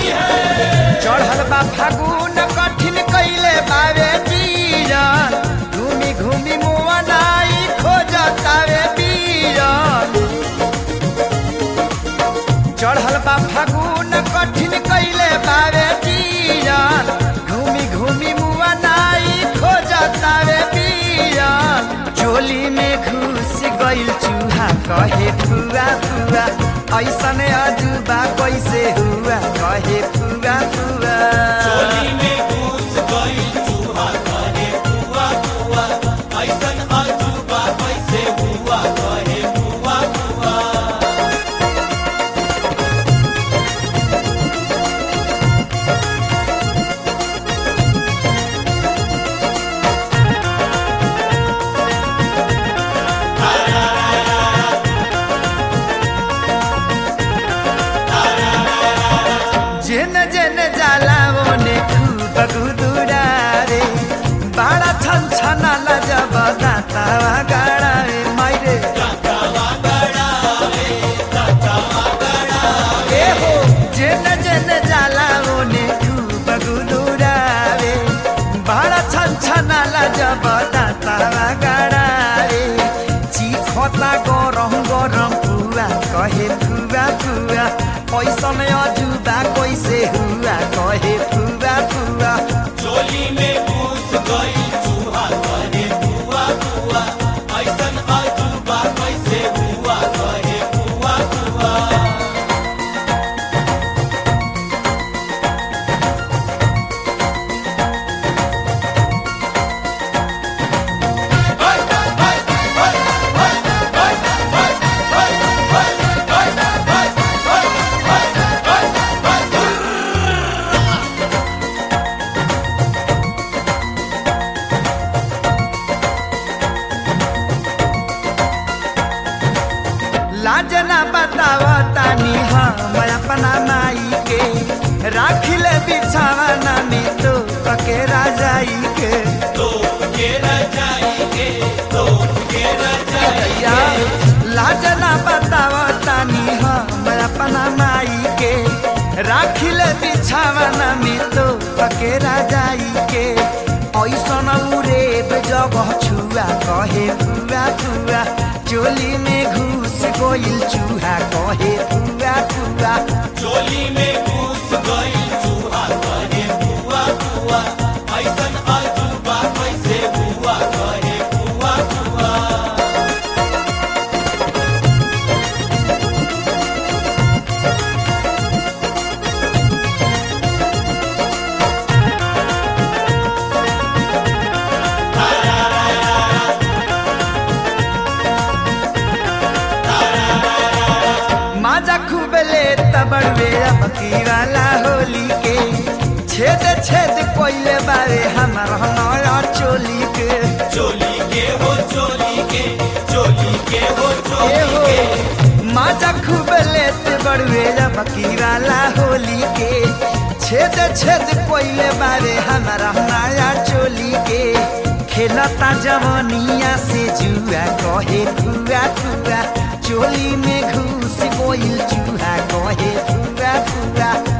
चढ़ल बा फागुन कठिन कैले बावे बीरन घूमी घूमी मुआ नाई खोजतावे बीरन चढ़ल बा फागुन कठिन कैले बावे बीरन घूमी घूमी मुआ नाई खोजतावे बीरन चोली में घुस गइल चूहा कहे फुआ फुआ ऐसन अजूबा कैसे हुआ कहे फुआ फुआ चोली में घुस गइल चूहा कहे फुआ फुआ ऐसन अजूबा कैसे हुआ कहे फुआ फुआ जेन जेन जाला ओने खूब गुदुरा रे बाड़ा छन छना लजब दातावा गाड़ा रे माइरे ए हो जेन जेन जाला ओने खूब गुदुरा रे बाड़ा छन छना लजब दातावा गाड़ा रे चिखता गरम गरम पुआ कहे फुआ फुआ कैसन अजूबा कैसे हुआ कहे फुआ फुआ चोली में घुस गइल चूहा कहे फुआ फुआ ऐसन अजूबा कैसे हुआ कहे फुआ फुआ लाज ना बताव तानी हम अपना माई के राखिले बिछावना में तो के राजाई के या लाज ना बताव तानी हम अपना माई के राखिले बिछावना में तो के राजाई के ऐसन उरेब जगह छुआ कहे फुआ फुआ चोली में घुस गइल चूहा कहे फुआ फुआ चोली में घुस गइल चूहा कहे फुआ फुआ ऐसन अजूबा कैसे हुआ कहे फुआ फुआ माजा खूब ले तबड़वे अब की वाला होली के छेद छेद कोइले बारे हमार हमारा चोली के चोली के हो चोली के चोली के हो ए चोली हो के माजा खूब ले तबड़वे अब की वाला होली के छेद छेद कोइले बारे हमारा हमारा चोली के खेलता जवनिया से जुआ कहे फुआ फुआ चोली में घुस गइल चूहा कहे फुआ फुआ